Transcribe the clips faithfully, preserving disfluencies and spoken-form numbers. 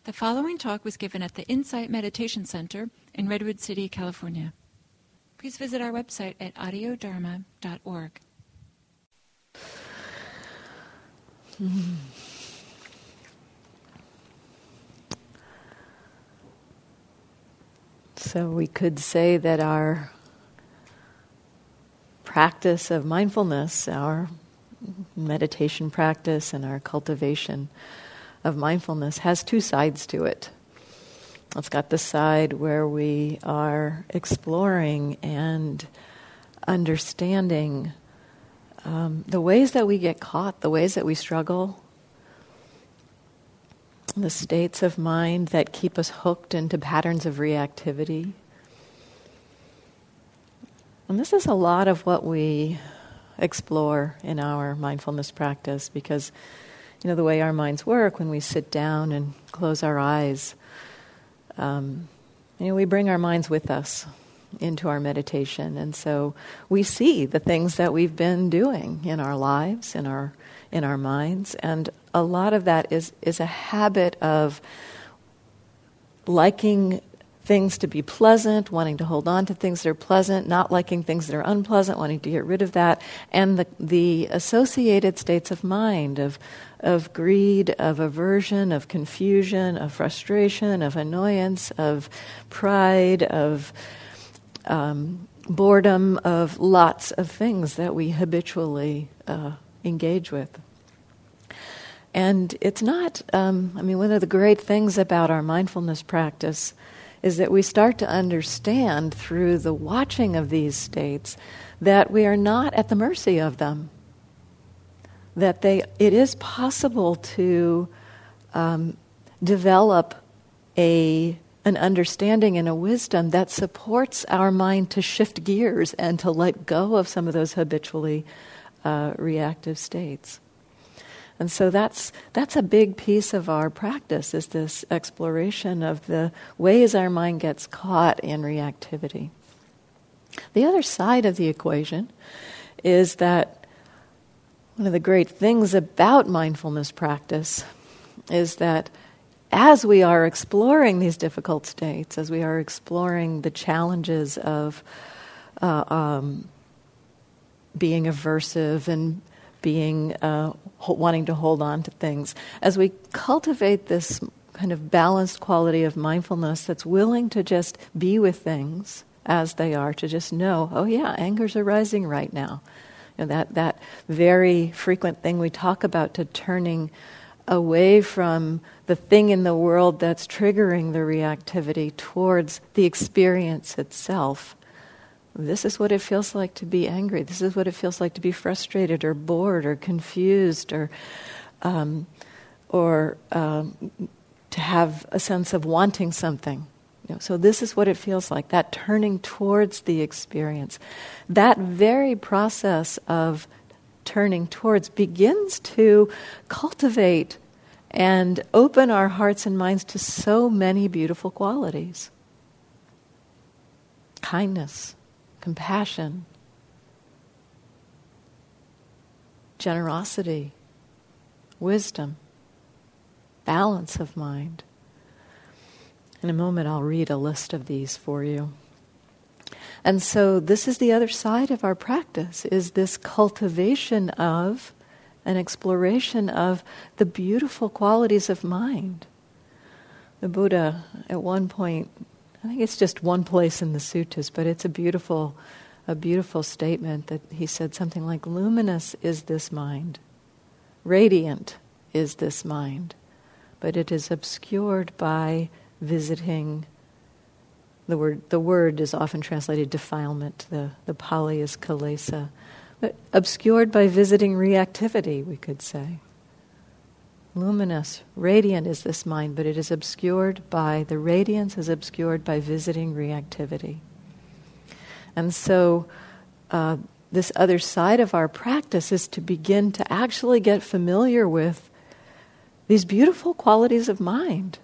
The following talk was given at the Insight Meditation Center in Redwood City, California. Please visit our website at audio dharma dot org. Mm. So we could say that our practice of mindfulness, our meditation practice and our cultivation of mindfulness has two sides to it. It's got the side where we are exploring and understanding um, the ways that we get caught, the ways that we struggle, the states of mind that keep us hooked into patterns of reactivity. And this is a lot of what we explore in our mindfulness practice because, you know, the way our minds work when we sit down and close our eyes, um, you know, we bring our minds with us into our meditation. And so we see the things that we've been doing in our lives, in our in our minds. And a lot of that is, is a habit of liking things to be pleasant, wanting to hold on to things that are pleasant, not liking things that are unpleasant, wanting to get rid of that, and the the associated states of mind of of greed, of aversion, of confusion, of frustration, of annoyance, of pride, of um, boredom, of lots of things that we habitually uh, engage with. And it's not, um, I mean, one of the great things about our mindfulness practice is that we start to understand through the watching of these states that we are not at the mercy of them. That they, it is possible to um, develop a an understanding and a wisdom that supports our mind to shift gears and to let go of some of those habitually uh, reactive states. And so that's that's a big piece of our practice, is this exploration of the ways our mind gets caught in reactivity. The other side of the equation is that one of the great things about mindfulness practice is that as we are exploring these difficult states, as we are exploring the challenges of uh, um, being aversive and being uh, ho- wanting to hold on to things, as we cultivate this kind of balanced quality of mindfulness that's willing to just be with things as they are, to just know, oh yeah, anger's arising right now. You know, that that very frequent thing we talk about, to turning away from the thing in the world that's triggering the reactivity towards the experience itself. This is what it feels like to be angry. This is what it feels like to be frustrated or bored or confused or um, or um, to have a sense of wanting something. You know, so this is what it feels like, that turning towards the experience. That very process of turning towards begins to cultivate and open our hearts and minds to so many beautiful qualities. Kindness, compassion, generosity, wisdom, balance of mind. In a moment, I'll read a list of these for you. And so this is the other side of our practice, is this cultivation of, an exploration of the beautiful qualities of mind. The Buddha, at one point, I think it's just one place in the suttas, but it's a beautiful, a beautiful statement that he said something like, luminous is this mind, radiant is this mind, but it is obscured by visiting. The word the word is often translated defilement. The, the Pali is kilesa. But obscured by visiting reactivity, we could say. Luminous, radiant is this mind, but it is obscured by, the radiance is obscured by visiting reactivity. And so uh, this other side of our practice is to begin to actually get familiar with these beautiful qualities of mind.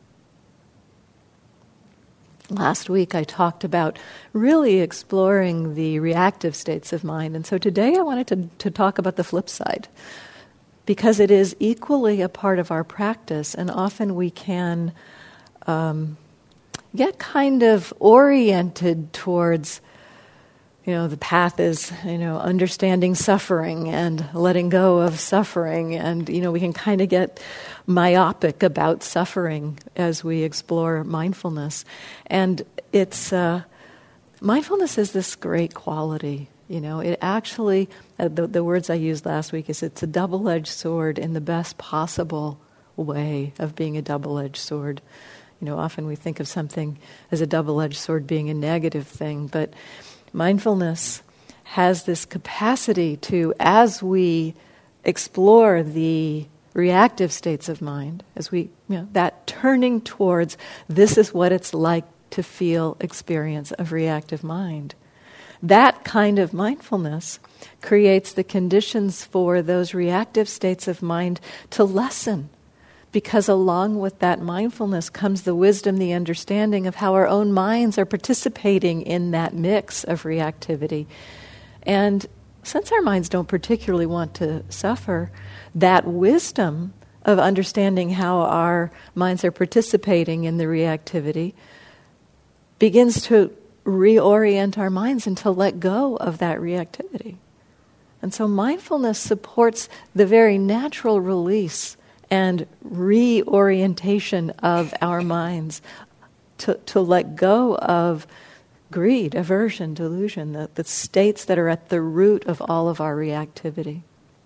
Last week I talked about really exploring the reactive states of mind, and so today I wanted to, to talk about the flip side. because it is equally a part of our practice, and often we can um, get kind of oriented towards, you know, the path is, you know, understanding suffering and letting go of suffering, and, you know, we can kind of get myopic about suffering as we explore mindfulness. And it's, uh, mindfulness is this great quality. You know, it actually, uh, the, the words I used last week is it's a double-edged sword in the best possible way of being a double-edged sword. You know, often we think of something as a double-edged sword being a negative thing, but mindfulness has this capacity to, as we explore the reactive states of mind, as we, you know, that turning towards this is what it's like to feel experience of reactive mind. That kind of mindfulness creates the conditions for those reactive states of mind to lessen, because along with that mindfulness comes the wisdom, the understanding of how our own minds are participating in that mix of reactivity. And since our minds don't particularly want to suffer, that wisdom of understanding how our minds are participating in the reactivity begins to reorient our minds and to let go of that reactivity. And so mindfulness supports the very natural release and reorientation of our minds to, to let go of greed, aversion, delusion, the, the states that are at the root of all of our reactivity.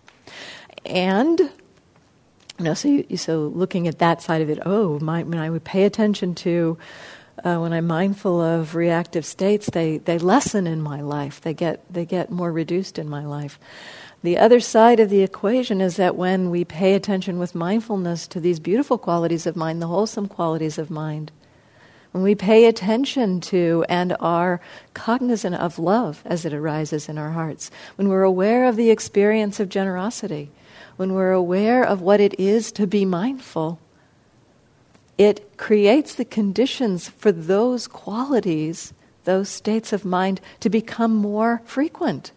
And, you know, so, you, so looking at that side of it, oh, my, when I would pay attention to Uh, when I'm mindful of reactive states, they, they lessen in my life. They get they get more reduced in my life. The other side of the equation is that when we pay attention with mindfulness to these beautiful qualities of mind, the wholesome qualities of mind, when we pay attention to and are cognizant of love as it arises in our hearts, when we're aware of the experience of generosity, when we're aware of what it is to be mindful, it creates the conditions for those qualities, those states of mind, to become more frequent,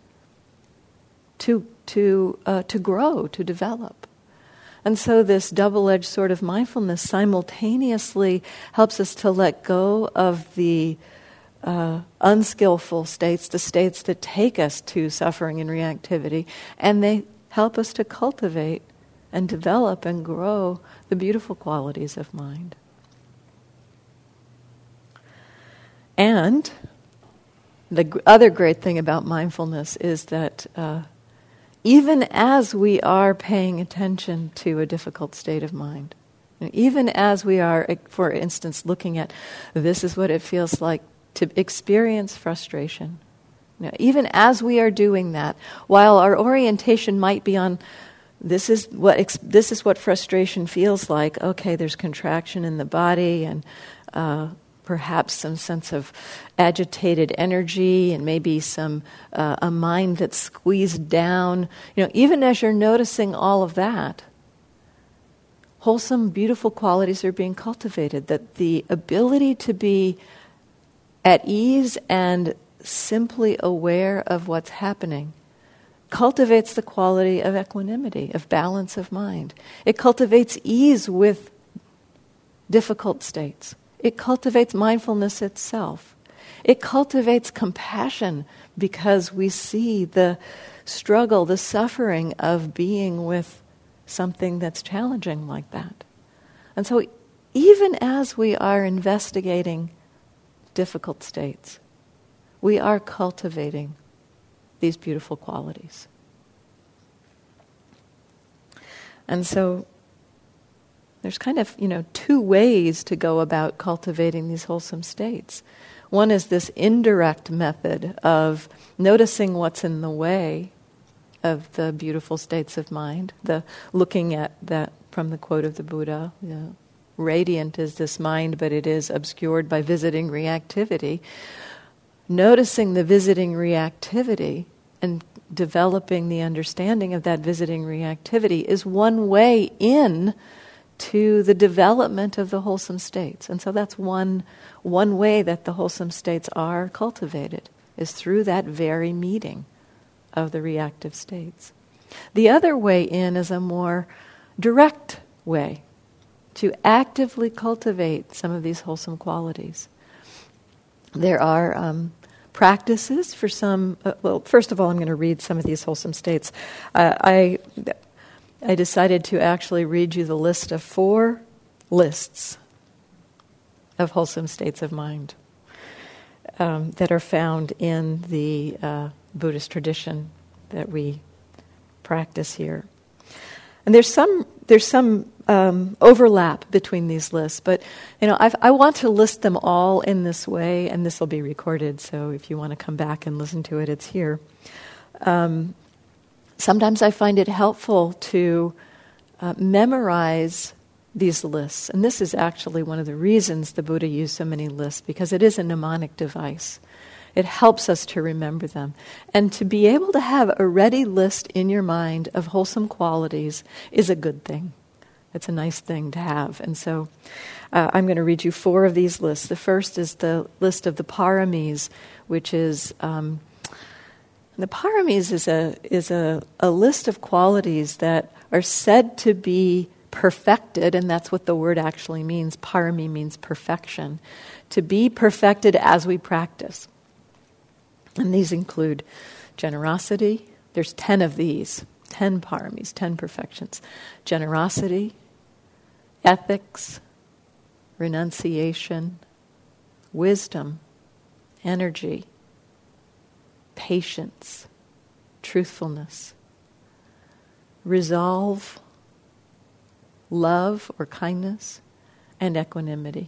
to to uh, to grow, to develop. And so this double-edged sword of mindfulness simultaneously helps us to let go of the uh, unskillful states, the states that take us to suffering and reactivity, and they help us to cultivate and develop and grow the beautiful qualities of mind. And the g- other great thing about mindfulness is that uh, even as we are paying attention to a difficult state of mind, and even as we are, for instance, looking at this is what it feels like to experience frustration, you know, even as we are doing that, while our orientation might be on This is what ex- this is what frustration feels like. Okay, there's contraction in the body, and uh, perhaps some sense of agitated energy, and maybe some uh, a mind that's squeezed down. You know, even as you're noticing all of that, wholesome, beautiful qualities are being cultivated. That the ability to be at ease and simply aware of what's happening cultivates the quality of equanimity, of balance of mind. It cultivates ease with difficult states. It cultivates mindfulness itself. It cultivates compassion because we see the struggle, the suffering of being with something that's challenging like that. And so even as we are investigating difficult states, we are cultivating these beautiful qualities. And so there's kind of, you know, two ways to go about cultivating these wholesome states. One is this indirect method of noticing what's in the way of the beautiful states of mind, the looking at that from the quote of the Buddha, you know, radiant is this mind, but it is obscured by visiting reactivity. Noticing the visiting reactivity and developing the understanding of that visiting reactivity is one way in to the development of the wholesome states. And so that's one one way that the wholesome states are cultivated, is through that very meeting of the reactive states. The other way in is a more direct way to actively cultivate some of these wholesome qualities. There are um, practices for some, uh, well, first of all, I'm going to read some of these wholesome states. Uh, I, I decided to actually read you the list of four lists of wholesome states of mind um, that are found in the uh, Buddhist tradition that we practice here. And there's some there's some um, overlap between these lists, but you know I've, I want to list them all in this way, and this will be recorded. So if you want to come back and listen to it, it's here. Um, sometimes I find it helpful to uh, memorize these lists, and this is actually one of the reasons the Buddha used so many lists, because it is a mnemonic device. It helps us to remember them. And to be able to have a ready list in your mind of wholesome qualities is a good thing. It's a nice thing to have. And so uh, I'm going to read you four of these lists. The first is the list of the paramis, which is... Um, the paramis is a is a, a list of qualities that are said to be perfected, and that's what the word actually means. Parami means perfection. To be perfected as we practice. And these include generosity. There's ten of these, ten paramis, ten perfections. Generosity, ethics, renunciation, wisdom, energy, patience, truthfulness, resolve, love or kindness, and equanimity.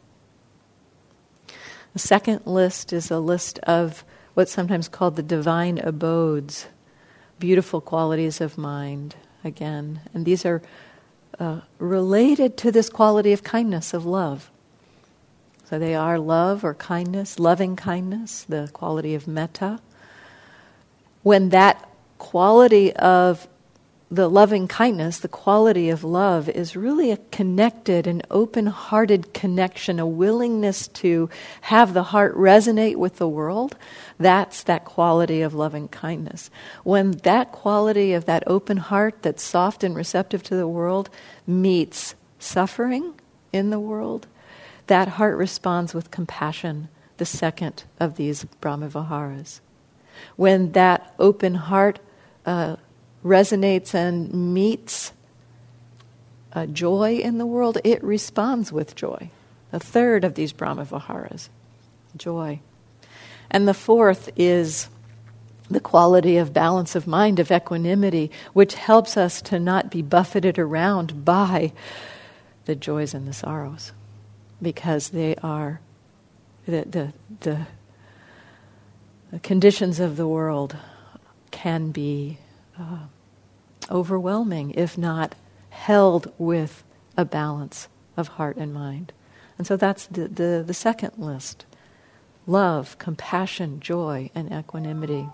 The second list is a list of what's sometimes called the divine abodes, beautiful qualities of mind, again. And these are uh, related to this quality of kindness, of love. So they are love or kindness, loving kindness, the quality of metta. When that quality of the loving kindness, the quality of love, is really a connected and open-hearted connection, a willingness to have the heart resonate with the world, that's that quality of loving kindness. When that quality of that open heart that's soft and receptive to the world meets suffering in the world, that heart responds with compassion, the second of these Brahmaviharas. When that open heart uh, resonates and meets uh, joy in the world, it responds with joy. The third of these Brahmaviharas, joy. And the fourth is the quality of balance of mind, of equanimity, which helps us to not be buffeted around by the joys and the sorrows, because they are the the, the, the conditions of the world can be uh, overwhelming if not held with a balance of heart and mind. And so that's the, the, the second list. Love, compassion, joy, and equanimity.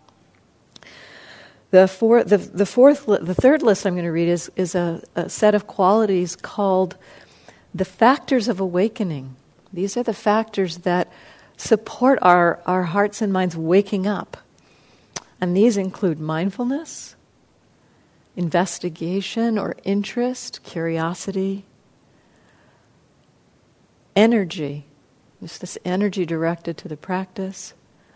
The, four, the, the fourth, the third list I'm going to read is, is a, a set of qualities called the factors of awakening. These are the factors that support our, our hearts and minds waking up. And these include mindfulness, investigation or interest, curiosity, energy, just this energy directed to the practice,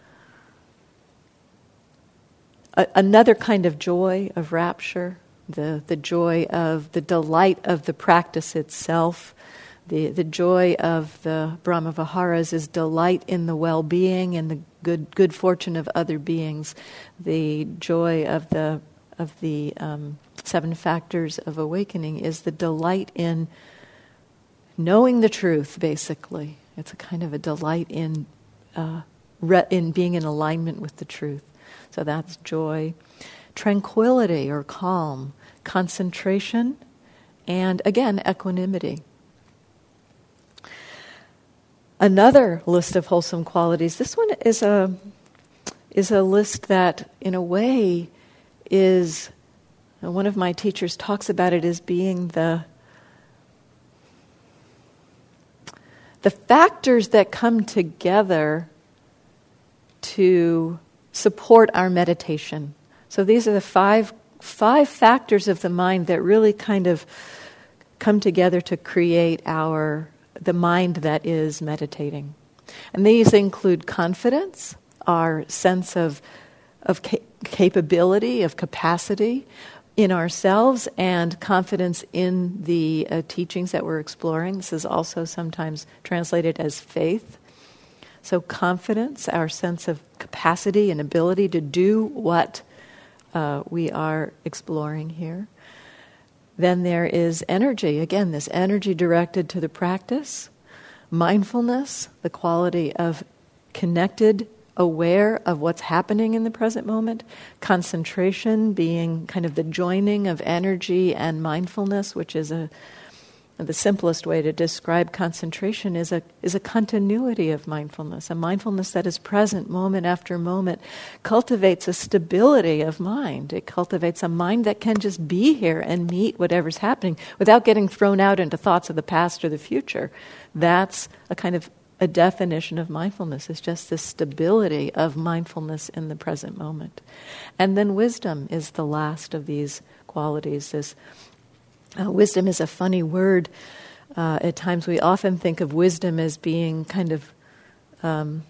a, another kind of joy, of rapture, the, the joy of the delight of the practice itself. The, the joy of the Brahmaviharas is delight in the well-being and the good good fortune of other beings. The joy of the of the um, seven factors of awakening is the delight in knowing the truth, basically. It's a kind of a delight in uh, re- in being in alignment with the truth. So that's joy. Tranquility or calm, concentration, and again, equanimity. Another list of wholesome qualities. This one is a is a list that, in a way, is, one of my teachers talks about it as being the the factors that come together to support our meditation. So these are the five five factors of the mind that really kind of come together to create our the mind that is meditating. And these include confidence, our sense of of ca- capability, of capacity in ourselves, and confidence in the uh, teachings that we're exploring. This is also sometimes translated as faith. So confidence, our sense of capacity and ability to do what uh, we are exploring here. Then there is energy. Again, this energy directed to the practice. Mindfulness, the quality of connected, aware of what's happening in the present moment. Concentration being kind of the joining of energy and mindfulness, which is a the simplest way to describe concentration is a is a continuity of mindfulness. A mindfulness that is present moment after moment cultivates a stability of mind. It cultivates a mind that can just be here and meet whatever's happening without getting thrown out into thoughts of the past or the future. That's a kind of a definition of mindfulness. It's just this stability of mindfulness in the present moment. And then wisdom is the last of these qualities. This uh, wisdom is a funny word. Uh, at times we often think of wisdom as being kind of um,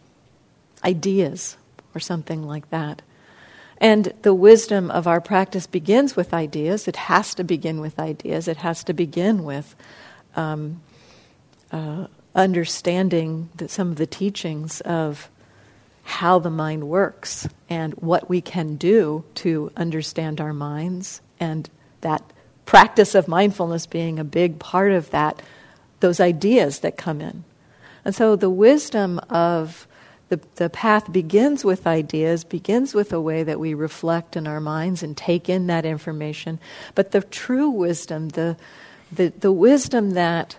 ideas or something like that. And the wisdom of our practice begins with ideas. It has to begin with ideas. It has to begin with um, uh, understanding the, some of the teachings of how the mind works and what we can do to understand our minds, and that practice of mindfulness being a big part of that, those ideas that come in. And so the wisdom of the, the path begins with ideas, begins with a way that we reflect in our minds and take in that information. But the true wisdom, the the, the wisdom that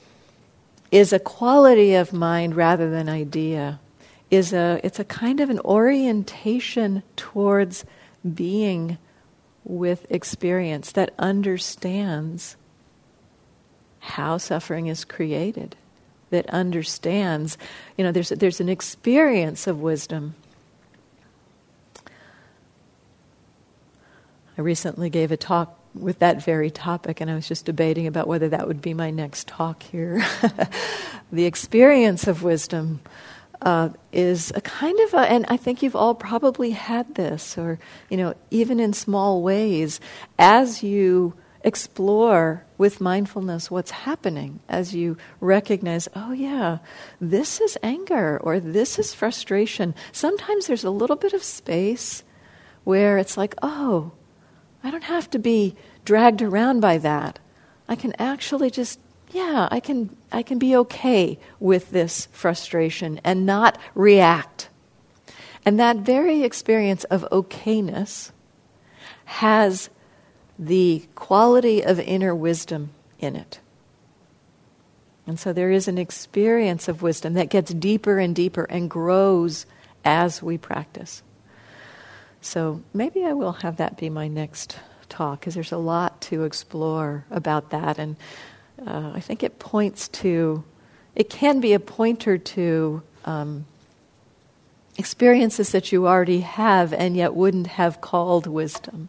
is a quality of mind rather than idea, is a it's a kind of an orientation towards being with experience that understands how suffering is created, that understands, you know, there's there's an experience of wisdom. I recently gave a talk with that very topic, and I was just debating about whether that would be my next talk here. The experience of wisdom uh, is a kind of a, and I think you've all probably had this, or, you know, even in small ways, as you explore with mindfulness what's happening, as you recognize, oh yeah, this is anger, or this is frustration. Sometimes there's a little bit of space where it's like, oh, I don't have to be dragged around by that. I can actually just, yeah, I can I can be okay with this frustration and not react. And that very experience of okayness has the quality of inner wisdom in it. And so there is an experience of wisdom that gets deeper and deeper and grows as we practice. So maybe I will have that be my next talk, because there's a lot to explore about that. And uh, I think it points to, it can be a pointer to um, experiences that you already have and yet wouldn't have called wisdom.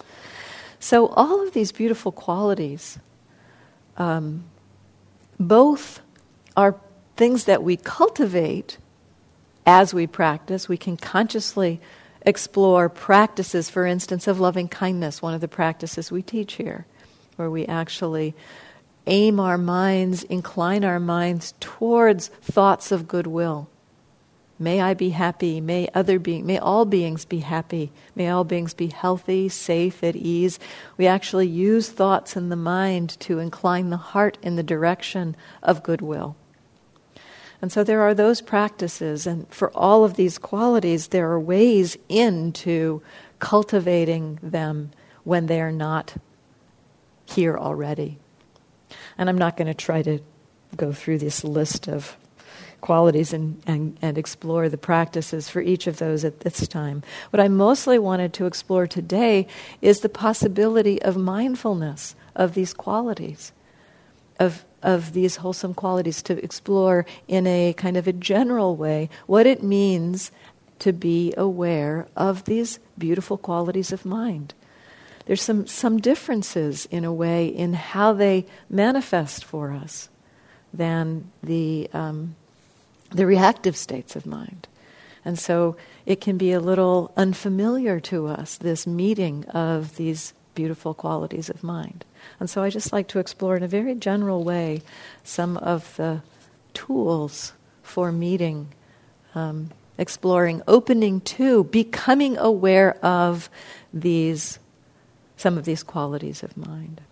So all of these beautiful qualities, um, both are things that we cultivate as we practice. We can consciously explore practices, for instance, of loving kindness, one of the practices we teach here, where we actually aim our minds, incline our minds towards thoughts of goodwill. May I be happy, may other being, may all beings be happy, may all beings be healthy, safe, at ease. We actually use thoughts in the mind to incline the heart in the direction of goodwill. And so there are those practices, and for all of these qualities, there are ways into cultivating them when they are not here already. And I'm not going to try to go through this list of qualities and, and, and explore the practices for each of those at this time. What I mostly wanted to explore today is the possibility of mindfulness of these qualities, of of these wholesome qualities, to explore in a kind of a general way what it means to be aware of these beautiful qualities of mind. there's some, some differences in a way in how they manifest for us than the um, the reactive states of mind. And so it can be a little unfamiliar to us, this meeting of these beautiful qualities of mind. And so I just like to explore in a very general way some of the tools for meeting, um, exploring, opening to, becoming aware of these, some of these qualities of mind.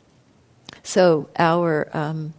So our um,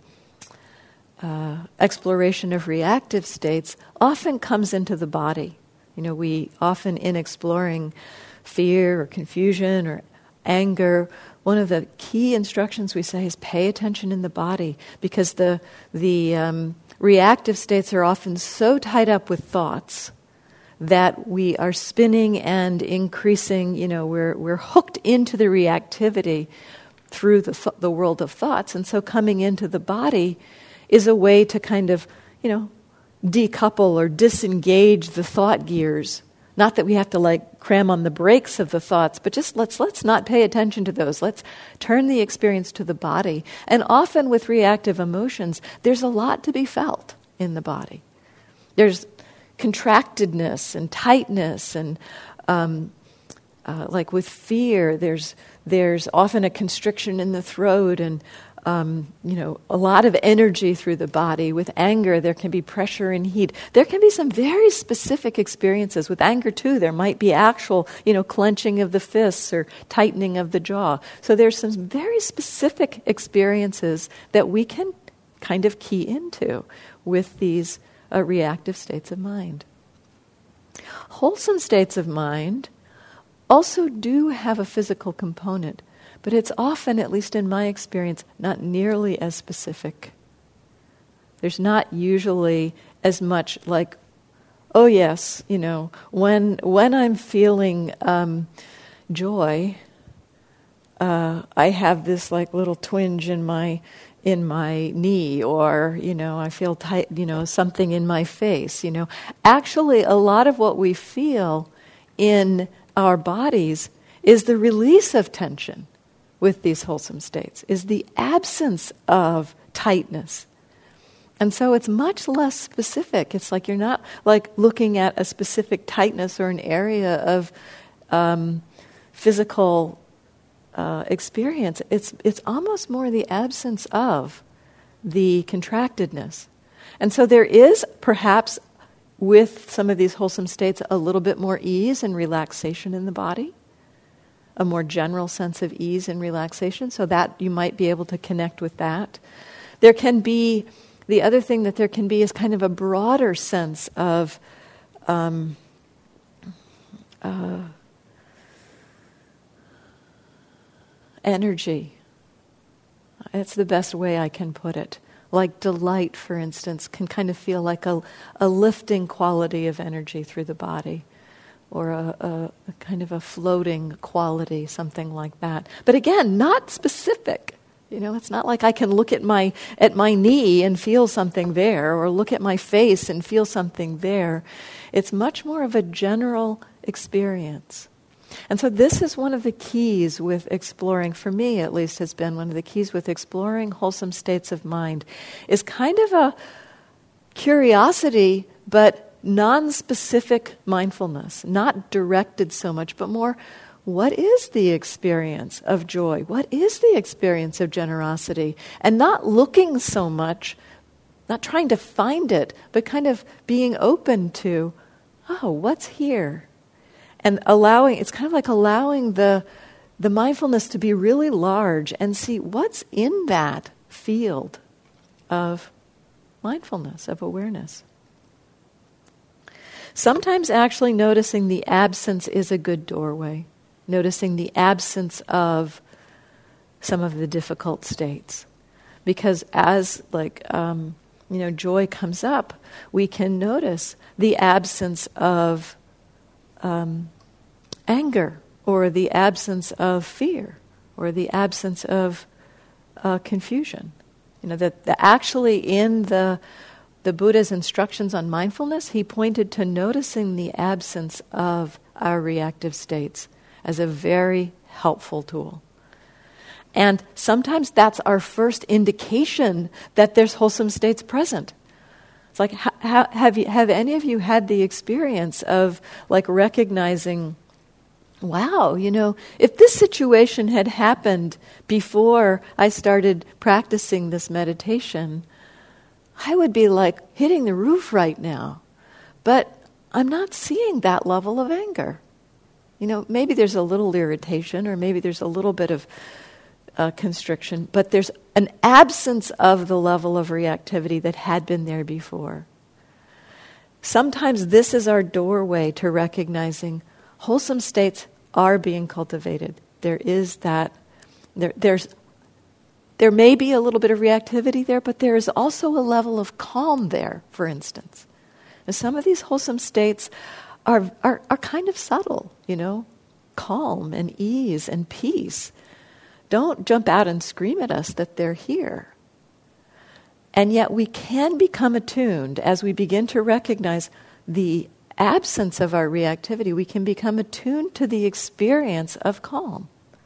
uh, exploration of reactive states often comes into the body. You know, we often, in exploring fear or confusion or anger, one of the key instructions we say is pay attention in the body, because the the um, reactive states are often so tied up with thoughts that we are spinning and increasing. You know, we're we're hooked into the reactivity through the th- the world of thoughts, and so coming into the body is a way to kind of, you know, decouple or disengage the thought gears. Not that we have to like cram on the brakes of the thoughts, but just let's let's not pay attention to those. Let's turn the experience to the body. And often with reactive emotions, there's a lot to be felt in the body. There's contractedness and tightness, and um, uh, like with fear, there's there's often a constriction in the throat, and Um, you know, a lot of energy through the body. With anger, there can be pressure and heat. There can be some very specific experiences. With anger, too, there might be actual, you know, clenching of the fists or tightening of the jaw. So there's some very specific experiences that we can kind of key into with these uh, reactive states of mind. Wholesome states of mind also do have a physical component, but it's often, at least in my experience, not nearly as specific. There's not usually as much like, oh yes, you know, when when I'm feeling um, joy, uh, I have this like little twinge in my in my knee, or you know, I feel tight, you know, something in my face. You know, actually, a lot of what we feel in our bodies is the release of tension. With these wholesome states, is the absence of tightness. And so it's much less specific. It's like you're not like looking at a specific tightness or an area of um, physical uh, experience. It's it's almost more the absence of the contractedness. And so there is perhaps with some of these wholesome states a little bit more ease and relaxation in the body, a more general sense of ease and relaxation, so that you might be able to connect with that. There can be, the other thing that there can be is kind of a broader sense of um, uh, energy. It's the best way I can put it. Like delight, for instance, can kind of feel like a, a lifting quality of energy through the body, or a, a, a kind of a floating quality, something like that. But again, not specific. You know, it's not like I can look at my at my knee and feel something there, or look at my face and feel something there. It's much more of a general experience. And so this is one of the keys with exploring, for me at least, has been one of the keys with exploring wholesome states of mind, is kind of a curiosity, but non-specific mindfulness, not directed so much, but more, what is the experience of joy? What is the experience of generosity? And not looking so much, not trying to find it, but kind of being open to, oh, what's here? And allowing, it's kind of like allowing the, the mindfulness to be really large and see what's in that field of mindfulness, of awareness. Sometimes actually noticing the absence is a good doorway. Noticing the absence of some of the difficult states. Because as like, um, you know, joy comes up, we can notice the absence of um, anger, or the absence of fear, or the absence of uh, confusion. You know, that, that actually in the The Buddha's instructions on mindfulness, he pointed to noticing the absence of our reactive states as a very helpful tool. And sometimes that's our first indication that there's wholesome states present. It's like, ha- ha- have you, have any of you had the experience of like recognizing, wow, you know, if this situation had happened before I started practicing this meditation, I would be like hitting the roof right now. But I'm not seeing that level of anger. You know, maybe there's a little irritation, or maybe there's a little bit of uh, constriction, but there's an absence of the level of reactivity that had been there before. Sometimes this is our doorway to recognizing wholesome states are being cultivated. There is that, there, there's, there may be a little bit of reactivity there, but there is also a level of calm there, for instance. And some of these wholesome states are, are, are kind of subtle, you know, calm and ease and peace. Don't jump out and scream at us that they're here. And yet we can become attuned as we begin to recognize the absence of our reactivity. We can become attuned to the experience of calm.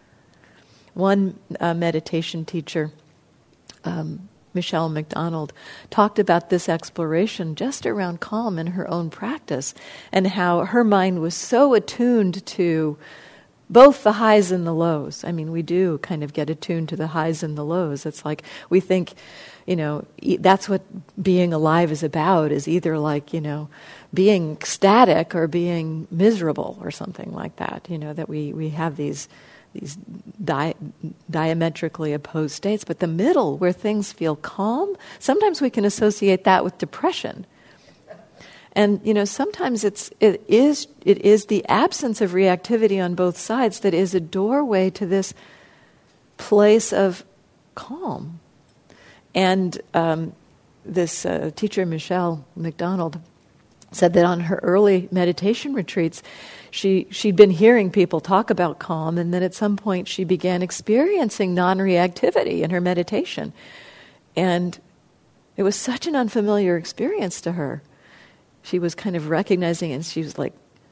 One uh, meditation teacher, um, Michelle McDonald, talked about this exploration just around calm in her own practice, and how her mind was so attuned to both the highs and the lows. I mean, we do kind of get attuned to the highs and the lows. It's like we think, you know, e- that's what being alive is about, is either like, you know, being ecstatic or being miserable or something like that, you know, that we, we have these these di- diametrically opposed states. But the middle, where things feel calm, sometimes we can associate that with depression. And, you know, sometimes it's, it is, it is the absence of reactivity on both sides that is a doorway to this place of calm. And um, this uh, teacher, Michelle McDonald, said that on her early meditation retreats, she, she'd been hearing people talk about calm, and then at some point she began experiencing non-reactivity in her meditation. And it was such an unfamiliar experience to her. She was kind of recognizing it, and she was like,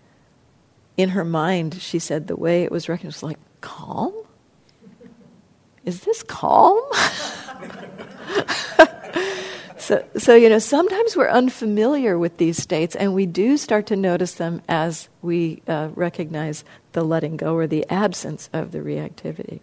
in her mind, she said the way it was recognized was like, calm? Is this calm? so, so, you know, sometimes we're unfamiliar with these states, and we do start to notice them as we uh, recognize the letting go or the absence of the reactivity.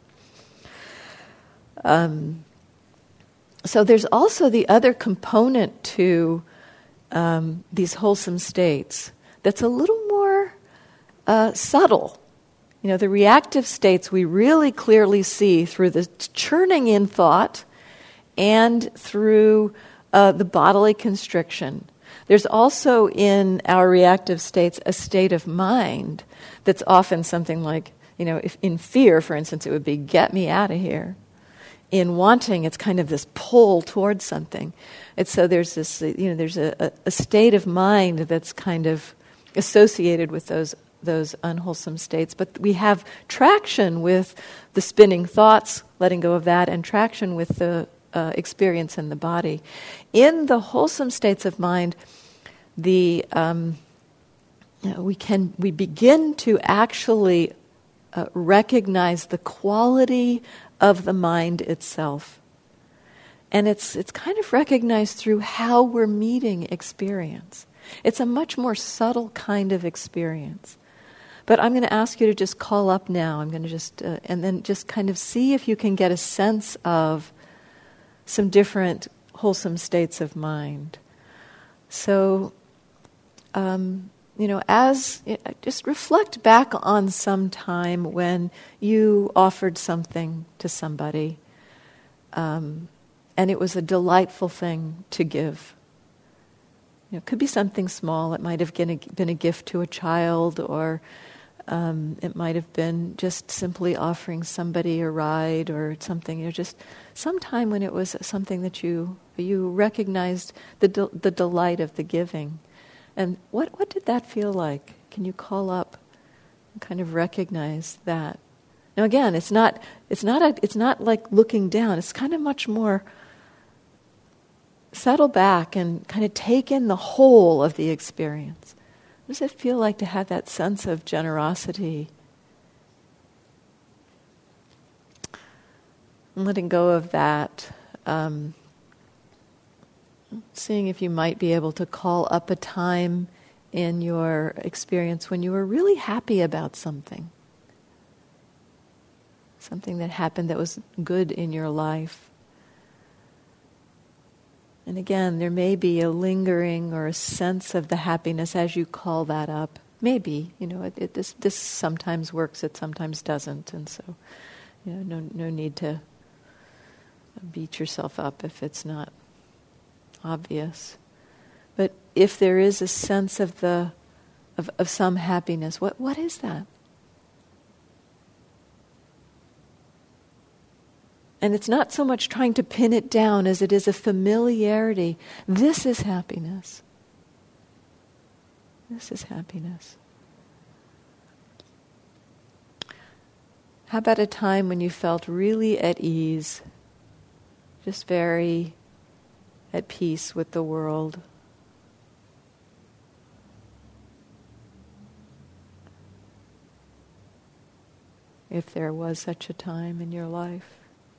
Um, so there's also the other component to Um, these wholesome states that's a little more uh, subtle. You know, the reactive states we really clearly see through the churning in thought and through uh, the bodily constriction. There's also in our reactive states a state of mind that's often something like, you know, if in fear, for instance, it would be, get me out of here. In wanting, it's kind of this pull towards something. It's so there's this, you know, there's a, a state of mind that's kind of associated with those those unwholesome states. But we have traction with the spinning thoughts, letting go of that, and traction with the uh, experience in the body. In the wholesome states of mind, the um, you know, we can we begin to actually uh, recognize the quality of the mind itself. And it's it's kind of recognized through how we're meeting experience. It's a much more subtle kind of experience. But I'm going to ask you to just call up now. I'm going to just, uh, and then just kind of see if you can get a sense of some different wholesome states of mind. So, um, you know, as, just reflect back on some time when you offered something to somebody, um, and it was a delightful thing to give. You know, it could be something small. It might have been a, been a gift to a child, or um, it might have been just simply offering somebody a ride or something. You know, just some time when it was something that you you recognized the de- the delight of the giving. And what what did that feel like? Can you call up and kind of recognize that? Now again, it's not it's not a, it's not like looking down. It's kind of much more settle back and kind of take in the whole of the experience. What does it feel like to have that sense of generosity letting go of that, um, seeing if you might be able to call up a time in your experience when you were really happy about something. Something that happened that was good in your life. And again, there may be a lingering or a sense of the happiness as you call that up. Maybe, you know, it, it, this this sometimes works, it sometimes doesn't, and so, you know, no no need to beat yourself up if it's not obvious. But if there is a sense of the of, of some happiness, what what is that? And it's not so much trying to pin it down as it is a familiarity. This is happiness. This is happiness. How about a time when you felt really at ease, just very at peace with the world? If there was such a time in your life.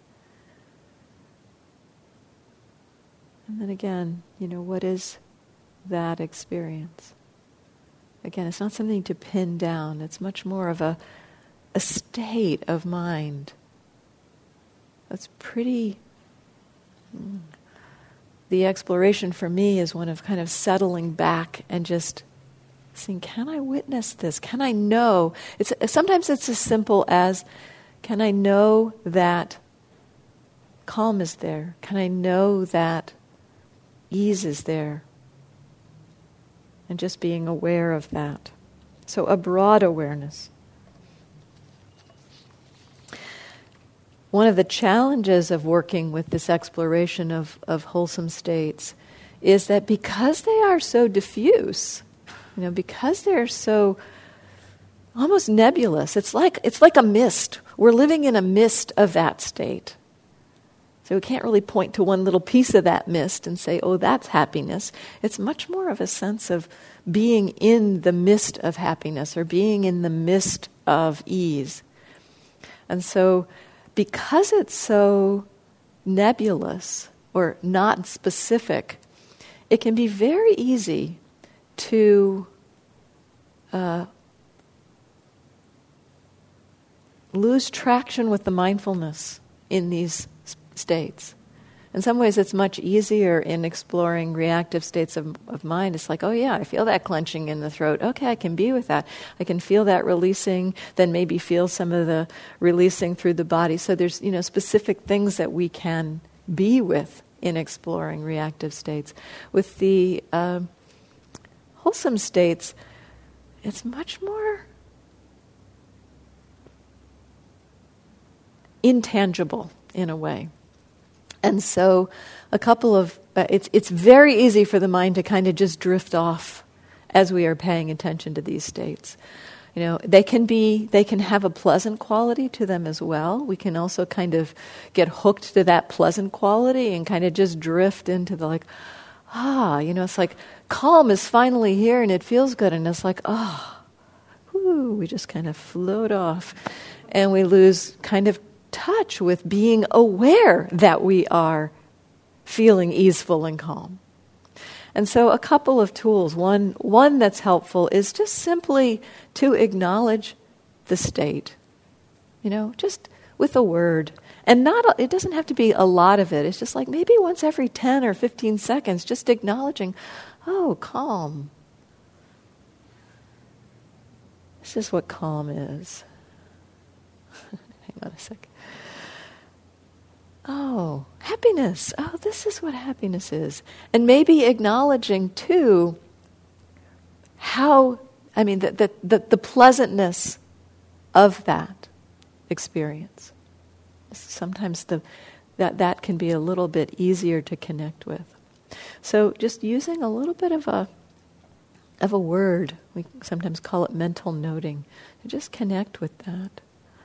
And then again, you know, what is that experience? Again, it's not something to pin down. It's much more of a, a state of mind. That's pretty... Mm, the exploration for me is one of kind of settling back and just saying, can I witness this? Can I know? It's sometimes it's as simple as, can I know that calm is there? Can I know that ease is there? And just being aware of that. So a broad awareness. One of the challenges of working with this exploration of, of wholesome states is that because they are so diffuse, you know, because they're so almost nebulous, it's like it's like a mist. We're living in a mist of that state. So we can't really point to one little piece of that mist and say, oh, that's happiness. It's much more of a sense of being in the mist of happiness or being in the mist of ease. And so because it's so nebulous or not specific, it can be very easy to uh, lose traction with the mindfulness in these states. In some ways, it's much easier in exploring reactive states of, of mind. It's like, oh yeah, I feel that clenching in the throat. Okay, I can be with that. I can feel that releasing, then maybe feel some of the releasing through the body. So there's, you know, specific things that we can be with in exploring reactive states. With the uh, wholesome states, it's much more intangible in a way. And so a couple of, uh, it's it's very easy for the mind to kind of just drift off as we are paying attention to these states. You know, they can be, they can have a pleasant quality to them as well. We can also kind of get hooked to that pleasant quality and kind of just drift into the like, ah, you know, it's like calm is finally here and it feels good. And it's like, ah, oh, whoo, we just kind of float off and we lose kind of touch with being aware that we are feeling easeful and calm. And so a couple of tools. One, one that's helpful is just simply to acknowledge the state. You know, just with a word. And not a, it doesn't have to be a lot of it. It's just like maybe once every ten or fifteen seconds, just acknowledging, oh, calm. This is what calm is. Hang on a second. Oh, happiness. Oh, this is what happiness is. And maybe acknowledging, too, how, I mean, the, the, the, the pleasantness of that experience. Sometimes the that, that can be a little bit easier to connect with. So just using a little bit of a of a word, we sometimes call it mental noting, to just connect with that.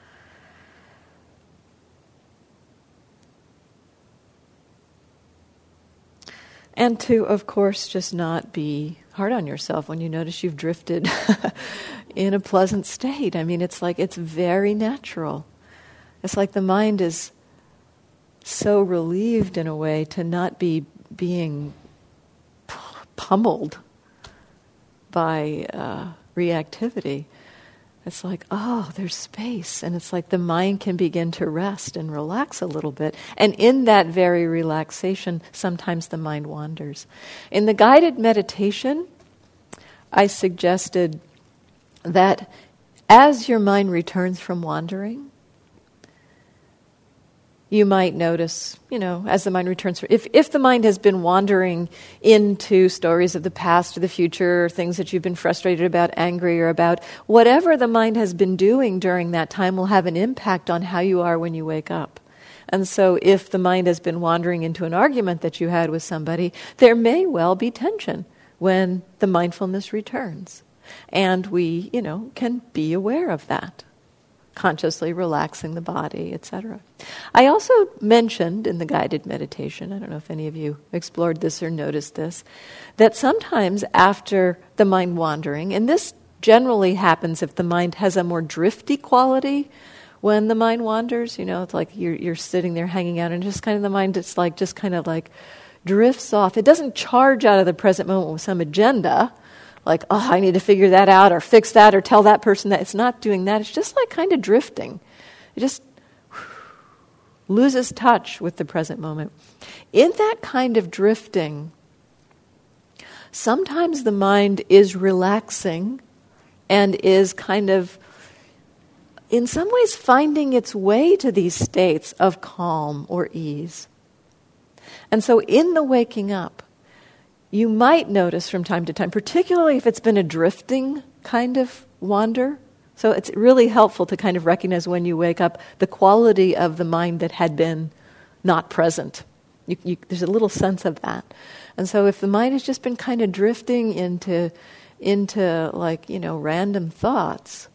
And to, of course, just not be hard on yourself when you notice you've drifted in a pleasant state. I mean, it's like, it's very natural. It's like the mind is so relieved in a way to not be being p- pummeled by uh, reactivity. It's like, oh, there's space. And it's like the mind can begin to rest and relax a little bit. And in that very relaxation, sometimes the mind wanders. In the guided meditation, I suggested that as your mind returns from wandering, you might notice, you know, as the mind returns, if, if the mind has been wandering into stories of the past or the future, or things that you've been frustrated about, angry or about, whatever the mind has been doing during that time will have an impact on how you are when you wake up. And so if the mind has been wandering into an argument that you had with somebody, there may well be tension when the mindfulness returns. And we, you know, can be aware of that, consciously relaxing the body, et cetera. I also mentioned in the guided meditation, I don't know if any of you explored this or noticed this, that sometimes after the mind wandering, and this generally happens if the mind has a more drifty quality when the mind wanders, you know, it's like you're you're sitting there hanging out and just kind of the mind just like just kind of like drifts off. It doesn't charge out of the present moment with some agenda, like, oh, I need to figure that out or fix that or tell that person that. It's not doing that. It's just like kind of drifting. It just loses touch with the present moment. In that kind of drifting, sometimes the mind is relaxing and is kind of, in some ways, finding its way to these states of calm or ease. And so in the waking up, you might notice from time to time, particularly if it's been a drifting kind of wander. So it's really helpful to kind of recognize when you wake up the quality of the mind that had been not present. You, you, there's a little sense of that. And so if the mind has just been kind of drifting into, into like, you know, random thoughts,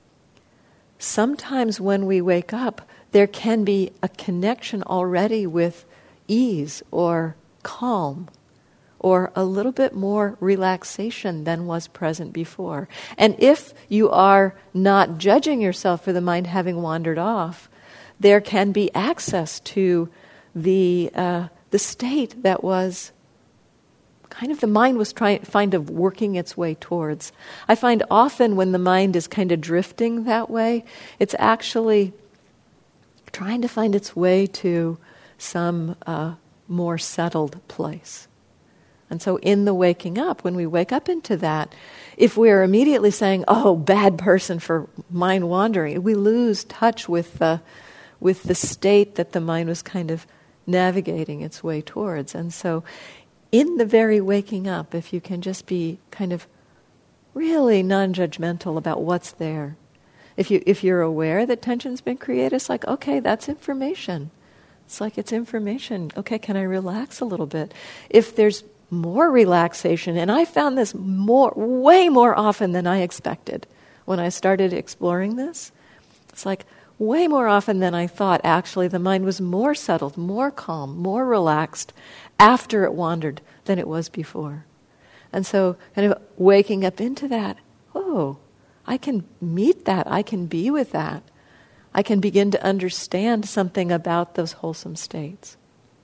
sometimes when we wake up, there can be a connection already with ease or calm, or a little bit more relaxation than was present before. And if you are not judging yourself for the mind having wandered off, there can be access to the uh, the state that was kind of the mind was trying find of working its way towards. I find often when the mind is kind of drifting that way, it's actually trying to find its way to some uh, more settled place. And so in the waking up, when we wake up into that, if we're immediately saying, oh, bad person for mind wandering, we lose touch with the, with the state that the mind was kind of navigating its way towards. And so in the very waking up, if you can just be kind of really non-judgmental about what's there. If you, if you're aware that tension's been created, it's like, okay, that's information. It's like it's information. Okay, can I relax a little bit? If there's more relaxation, and I found this more, way more often than I expected when I started exploring this. It's like way more often than I thought. Actually, the mind was more settled, more calm, more relaxed after it wandered than it was before. And so, kind of waking up into that, oh, I can meet that, I can be with that. I can begin to understand something about those wholesome states.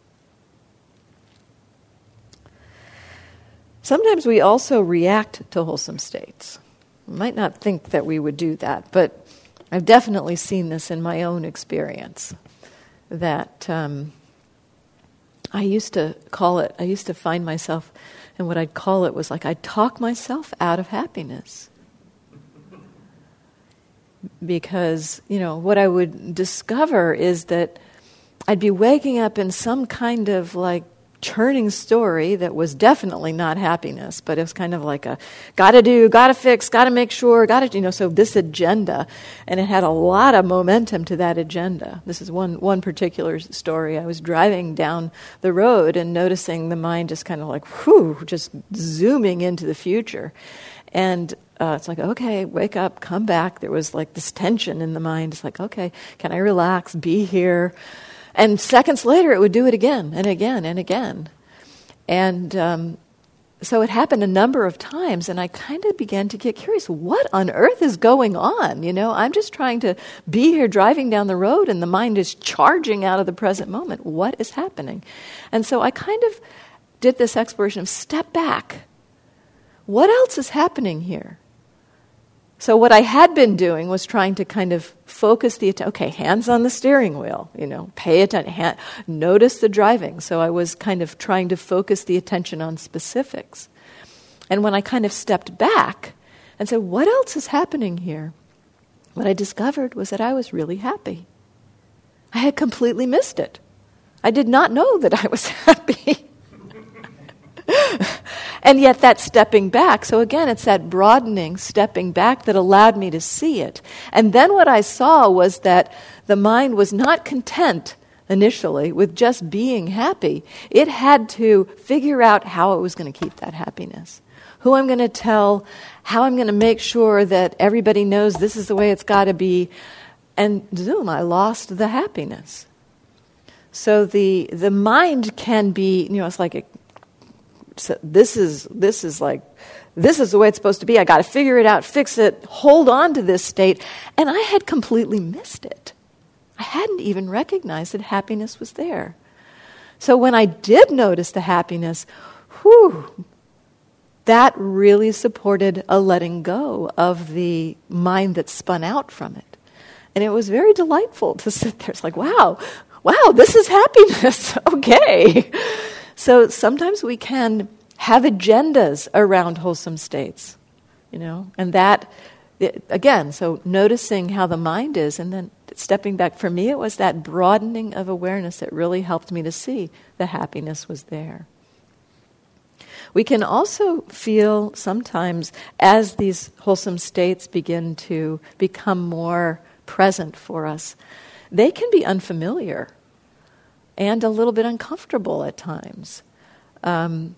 Sometimes we also react to wholesome states. We might not think that we would do that, but I've definitely seen this in my own experience. That um, I used to call it, I used to find myself, and what I'd call it was like I'd talk myself out of happiness. Because, you know, what I would discover is that I'd be waking up in some kind of like churning story that was definitely not happiness, but it was kind of like a gotta do, gotta fix, gotta make sure, gotta, you know, so this agenda, and it had a lot of momentum to that agenda. This is one, one particular story. I was driving down the road and noticing the mind just kind of like, whew, just zooming into the future. And uh, it's like, okay, wake up, come back. There was like this tension in the mind. It's like, okay, can I relax, be here? And seconds later, it would do it again and again and again. And um, so it happened a number of times, and I kind of began to get curious. What on earth is going on? You know, I'm just trying to be here driving down the road, and the mind is charging out of the present moment. What is happening? And so I kind of did this exploration of step back. What else is happening here? So what I had been doing was trying to kind of focus the attention. Okay, hands on the steering wheel, you know, pay attention, hand, notice the driving. So I was kind of trying to focus the attention on specifics. And when I kind of stepped back and said, what else is happening here? What I discovered was that I was really happy. I had completely missed it. I did not know that I was happy. And yet that stepping back, so again, it's that broadening, stepping back that allowed me to see it. And then what I saw was that the mind was not content initially with just being happy. It had to figure out how it was going to keep that happiness. Who I'm going to tell, how I'm going to make sure that everybody knows this is the way it's got to be. And zoom, I lost the happiness. So the the mind can be, you know, it's like a So this is this is like this is the way it's supposed to be. I got to figure it out, fix it, hold on to this state, and I had completely missed it. I hadn't even recognized that happiness was there. So when I did notice the happiness, whew, that really supported a letting go of the mind that spun out from it, and it was very delightful to sit there. It's like, wow, wow, this is happiness. Okay. So sometimes we can have agendas around wholesome states, you know, and that, again, so noticing how the mind is and then stepping back. For me, it was that broadening of awareness that really helped me to see the happiness was there. We can also feel sometimes as these wholesome states begin to become more present for us, they can be unfamiliar and a little bit uncomfortable at times. Um,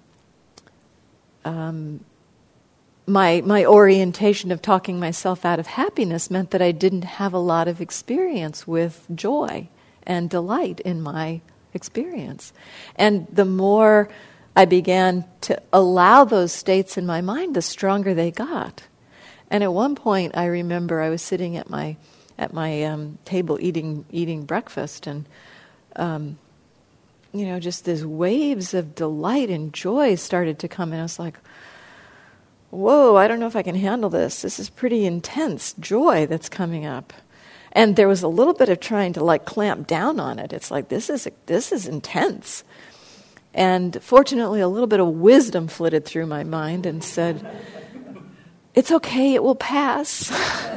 um, my my orientation of talking myself out of happiness meant that I didn't have a lot of experience with joy and delight in my experience. And the more I began to allow those states in my mind, the stronger they got. And at one point, I remember I was sitting at my at my um, table eating eating breakfast, and um, you know, just these waves of delight and joy started to come, and I was like, whoa, I don't know if I can handle this. This is pretty intense joy that's coming up. And there was a little bit of trying to like clamp down on it. It's like, this is this is intense. And fortunately, a little bit of wisdom flitted through my mind and said, it's okay, it will pass.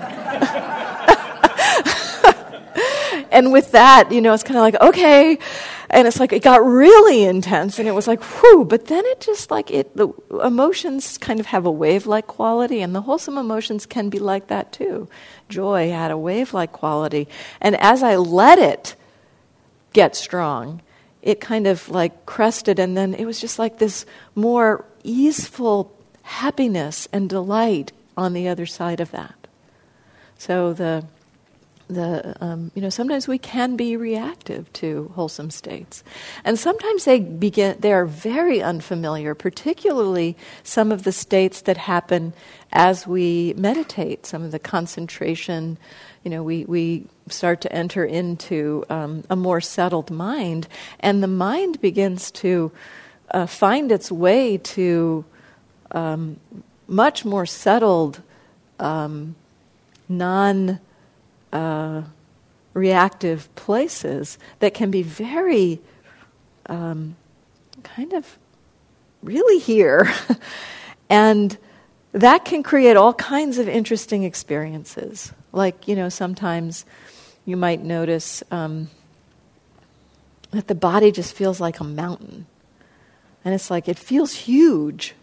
And with that, you know, it's kind of like, okay. And it's like, it got really intense, and it was like, whew. But then it just like, it, the emotions kind of have a wave-like quality, and the wholesome emotions can be like that too. Joy had a wave-like quality. And as I let it get strong, it kind of like crested, and then it was just like this more easeful happiness and delight on the other side of that. So the the um, you know, sometimes we can be reactive to wholesome states, and sometimes they begin they are very unfamiliar, particularly some of the states that happen as we meditate. Some of the concentration, you know, we we start to enter into um, a more settled mind, and the mind begins to uh, find its way to um, much more settled, um, non Uh, reactive places that can be very um, kind of really here. And that can create all kinds of interesting experiences. Like, you know, sometimes you might notice um, that the body just feels like a mountain. And it's like, it feels huge.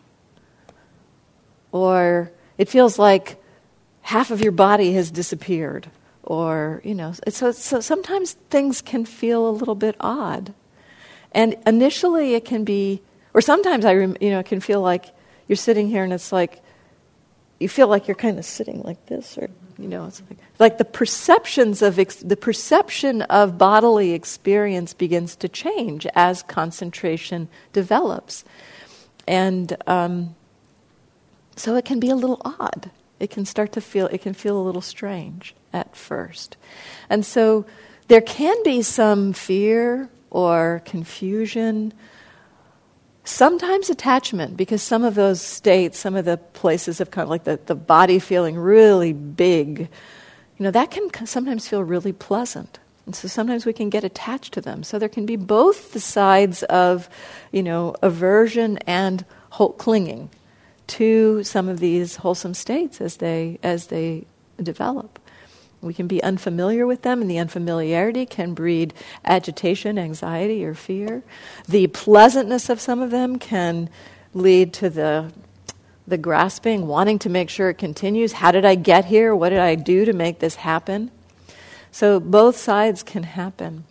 Or it feels like half of your body has disappeared. Or, you know, so, so sometimes things can feel a little bit odd. And initially it can be, or sometimes I, rem, you know, it can feel like you're sitting here and it's like, you feel like you're kind of sitting like this, or, you know, it's like, like the perceptions of, ex, the perception of bodily experience begins to change as concentration develops. and um, so it can be a little odd. It can start to feel, it can feel a little strange at first. And so there can be some fear or confusion, sometimes attachment, because some of those states, some of the places of kind of like the, the body feeling really big, you know, that can sometimes feel really pleasant. And so sometimes we can get attached to them. So there can be both the sides of, you know, aversion and whole clinging to some of these wholesome states as they as they develop. We can be unfamiliar with them, and the unfamiliarity can breed agitation, anxiety, or fear. The pleasantness of some of them can lead to the the grasping, wanting to make sure it continues. How did I get here? What did I do to make this happen? So both sides can happen.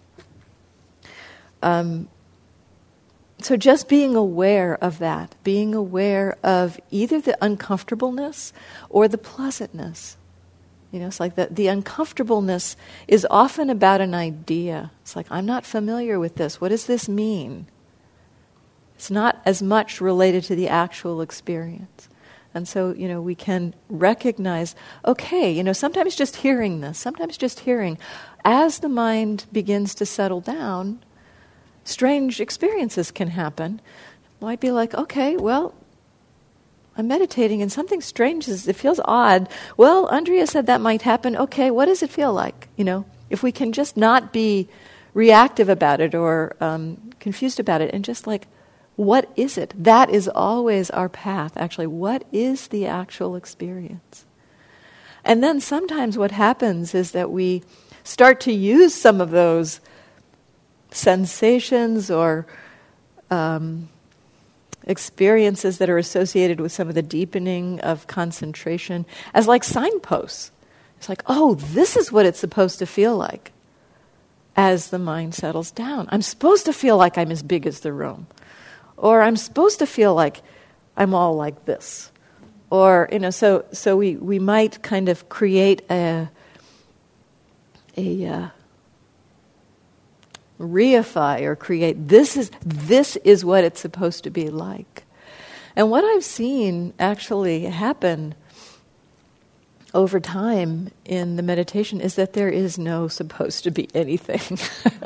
Um, so just being aware of that, being aware of either the uncomfortableness or the pleasantness. You know, it's like the, the uncomfortableness is often about an idea. It's like, I'm not familiar with this. What does this mean? It's not as much related to the actual experience. And so, you know, we can recognize, okay, you know, sometimes just hearing this, sometimes just hearing, as the mind begins to settle down, strange experiences can happen. It might be like, okay, well, I'm meditating and something strange is, it feels odd. Well, Andrea said that might happen. Okay, what does it feel like? You know, if we can just not be reactive about it or um, confused about it and just like, what is it? That is always our path, actually. What is the actual experience? And then sometimes what happens is that we start to use some of those sensations or um, experiences that are associated with some of the deepening of concentration as like signposts. It's like, oh, this is what it's supposed to feel like as the mind settles down. I'm supposed to feel like I'm as big as the room. Or I'm supposed to feel like I'm all like this. Or, you know, so so we, we might kind of create a, a uh, reify or create, this is this is what it's supposed to be like. And what I've seen actually happen over time in the meditation is that there is no supposed to be anything.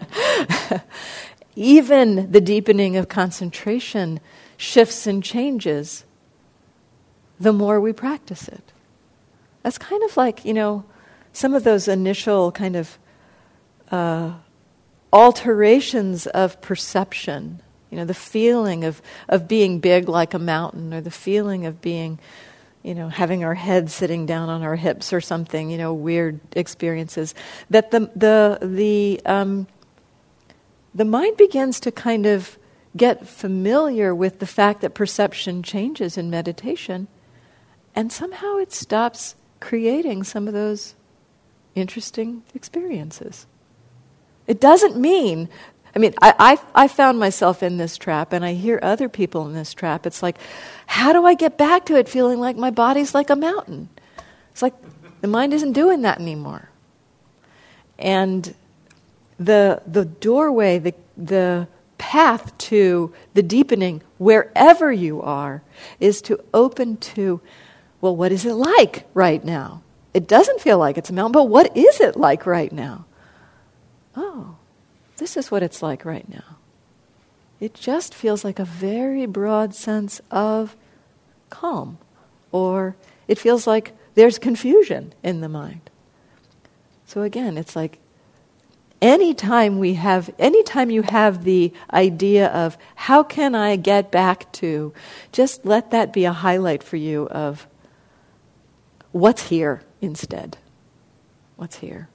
Even the deepening of concentration shifts and changes the more we practice it. That's kind of like, you know, some of those initial kind of uh, alterations of perception. You know, the feeling of, of being big like a mountain, or the feeling of being, you know, having our head sitting down on our hips or something, you know, weird experiences. That the, the, the, um, the mind begins to kind of get familiar with the fact that perception changes in meditation, and somehow it stops creating some of those interesting experiences. It doesn't mean, I mean, I, I, I found myself in this trap, and I hear other people in this trap. It's like, how do I get back to it feeling like my body's like a mountain? It's like the mind isn't doing that anymore. And the the doorway, the the path to the deepening, wherever you are, is to open to, well, what is it like right now? It doesn't feel like it's a mountain, but what is it like right now? Oh, this is what it's like right now. It just feels like a very broad sense of calm, or it feels like there's confusion in the mind. So again, it's like anytime we have, anytime you have the idea of how can I get back to, just let that be a highlight for you of what's here instead. What's here?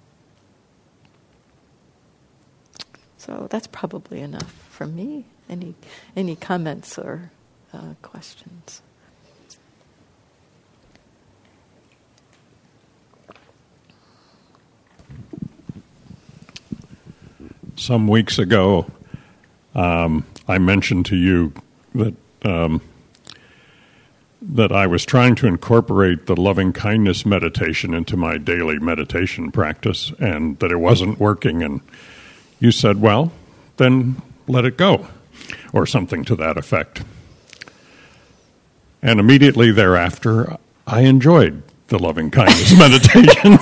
So that's probably enough from me. Any any comments or uh, questions? Some weeks ago, um, I mentioned to you that um, that I was trying to incorporate the loving kindness meditation into my daily meditation practice, and that it wasn't working. And you said, "Well, then let it go," or something to that effect. And immediately thereafter, I enjoyed the loving kindness meditation.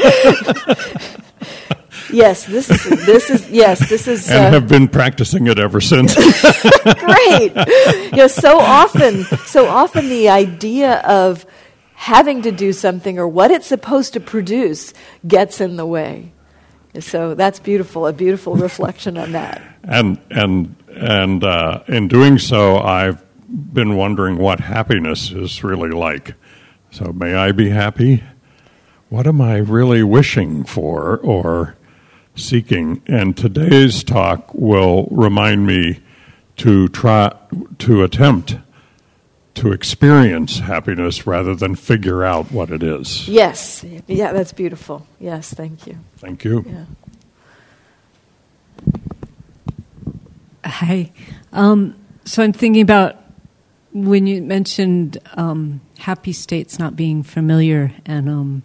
Yes, this is this is yes, this is and uh, have been practicing it ever since. great. You know, so often, so often the idea of having to do something or what it's supposed to produce gets in the way. So that's beautiful, a beautiful reflection on that. And and and uh, in doing so, I've been wondering what happiness is really like. So may I be happy? What am I really wishing for or seeking? And today's talk will remind me to try to attempt to experience happiness rather than figure out what it is. Yes. Yeah, that's beautiful. Yes, thank you. Thank you. Yeah. Hi. Um, so I'm thinking about when you mentioned um, happy states not being familiar and um,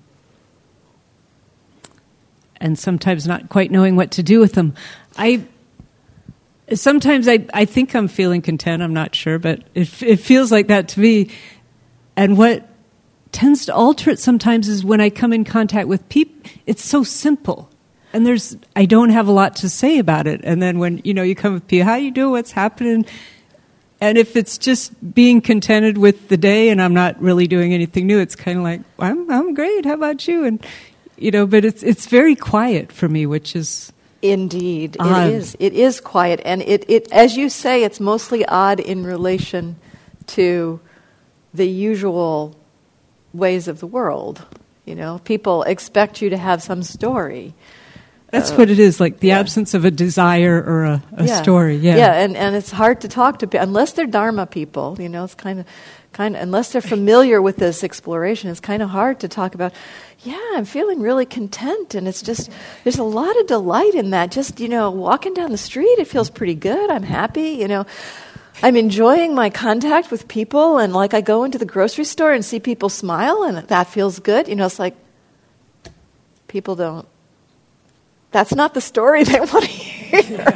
and sometimes not quite knowing what to do with them. I sometimes I, I think I'm feeling content. I'm not sure, but it, it feels like that to me. And what tends to alter it sometimes is when I come in contact with people. It's so simple. And there's, I don't have a lot to say about it. And then when, you know, you come with people, how you doing, what's happening? And if it's just being contented with the day and I'm not really doing anything new, it's kind of like, I'm I'm great, how about you? And, you know, but it's it's very quiet for me, which is Indeed, odd. it is. It is quiet. And it, it, as you say, it's mostly odd in relation to the usual ways of the world. You know, people expect you to have some story. That's Uh, what it is, like the yeah. absence of a desire or a, a yeah. story. Yeah, yeah, and, and it's hard to talk to people unless they're Dharma people. You know, it's kind of, kind of unless they're familiar with this exploration. It's kind of hard to talk about. Yeah, I'm feeling really content, and it's just there's a lot of delight in that. Just you know, walking down the street, it feels pretty good. I'm happy. You know, I'm enjoying my contact with people, and like I go into the grocery store and see people smile, and that feels good. You know, it's like people don't. That's not the story they want to hear.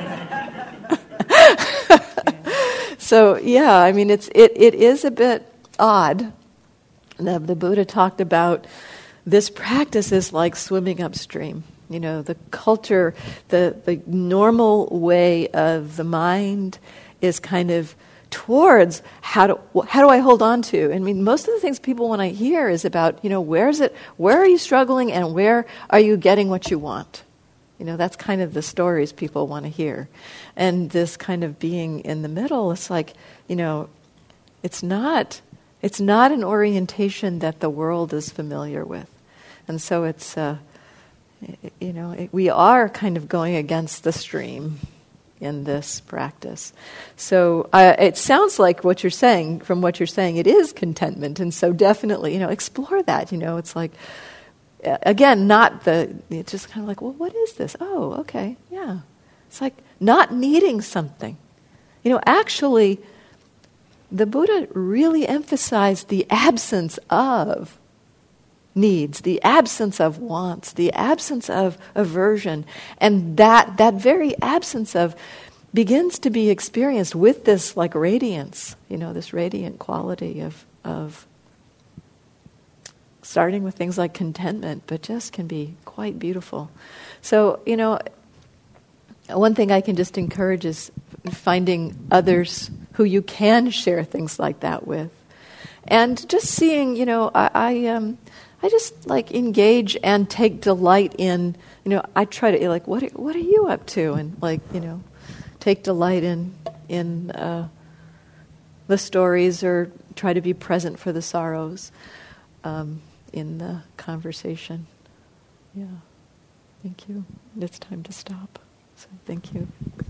So yeah, I mean it's it, it is a bit odd. The, the Buddha talked about this practice is like swimming upstream. You know, the culture, the the normal way of the mind is kind of towards how do how do I hold on to? I mean, most of the things people want to hear is about, you know, where is it? Where are you struggling, and where are you getting what you want? You know, that's kind of the stories people want to hear. And this kind of being in the middle, it's like, you know, it's not it's not an orientation that the world is familiar with. And so it's, uh, you know, it, we are kind of going against the stream in this practice. So uh, it sounds like what you're saying, from what you're saying, it is contentment. And so definitely, you know, explore that. You know, it's like, again, not the, it's just kind of like, well, what is this? Oh, okay, yeah. It's like not needing something. You know, actually, the Buddha really emphasized the absence of needs, the absence of wants, the absence of aversion. And that, that very absence of begins to be experienced with this like radiance, you know, this radiant quality of of starting with things like contentment, but just can be quite beautiful. So, you know, one thing I can just encourage is finding others who you can share things like that with. And just seeing, you know, I, I, um, I just like engage and take delight in, you know, I try to, like, what are, what are you up to? And like, you know, take delight in, in uh, the stories, or try to be present for the sorrows. Um, in the conversation. Yeah. Thank you. It's time to stop. So thank you.